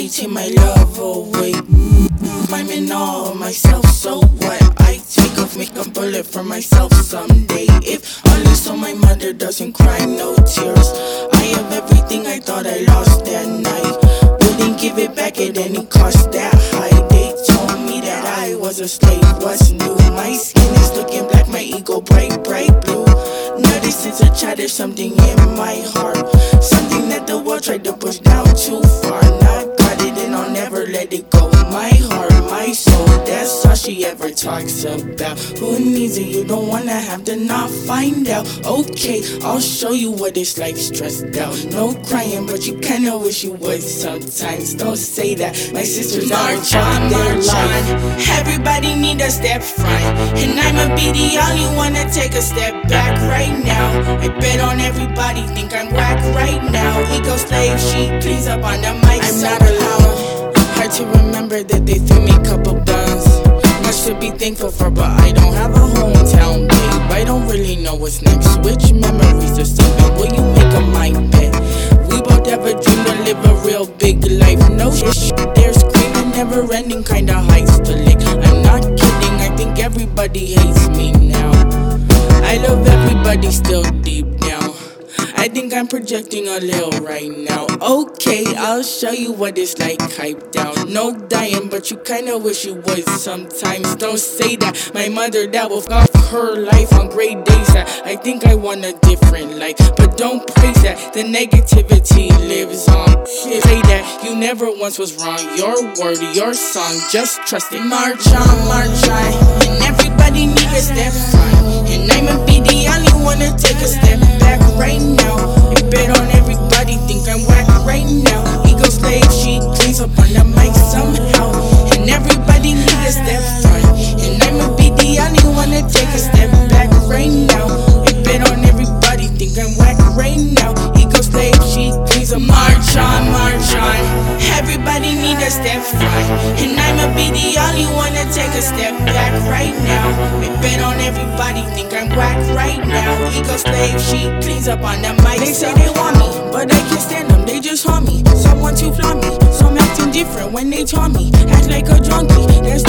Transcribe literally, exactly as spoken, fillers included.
me take my love away. I'm in awe of myself, so what? I take off, make a bullet for myself someday. If only so my mother doesn't cry, no tears. I have everything I thought I lost that night. Wouldn't give it back at any cost that high. They told me that I was a slave, what's new? My skin is looking black, my ego bright, bright blue. Notice since a child there's something in my heart, something that the world tried to push down too far. Now I got it and I'll never let it go. My heart, my soul, that's all she ever talks about. Who needs it? You don't wanna have to not find out. Okay, I'll show you what it's like stressed out. No crying, but you kinda wish you would sometimes. Don't say that. My sisters march on, march on. Everybody need a step front, and I'ma be the only one to take a step back right now. I bet on everybody think I'm whack right now. Ego slave, she cleans up on the mic. I'm not alone. Hard to remember that they threw me a couple buns. Much to be thankful for, but I don't have a hometown, babe. I don't really know what's next. Which memories are something? Will you make a mind bet? We both have a dream to live a real big life. No shit, they're screaming, never ending kinda heights to lick. I'm not kidding, I think everybody hates me now. I love everybody still deep down. I think I'm projecting a little right now. Okay, I'll show you what it's like hyped down. No dying, but you kinda wish you would sometimes. Don't say that. My mother that will off her life on great days. That I think I want a different life, but don't praise that. The negativity lives on. Say that you never once was wrong. Your word, your song, just trust it. March on, march on, and everybody need a step front, and I'ma be the only one to take a step back right now. I bet on everybody think I'm whack right now. Ego slave, she cleans up on the mic somehow, and everybody need a step front, and I'ma be the only one to take a step back right now. I bet on everybody think I'm whack right now. Ego slave, she cleans up. March on, march on. Everybody need a step front, and I'ma be the only one to take a step back right now. I bet on everybody think I'm whack right now. Ego slave, she cleans up on the mic. They say they want me, but I can't stand them, they just haunt me. Someone to flaunt me, some acting different when they taunt me. Act like a junkie, there's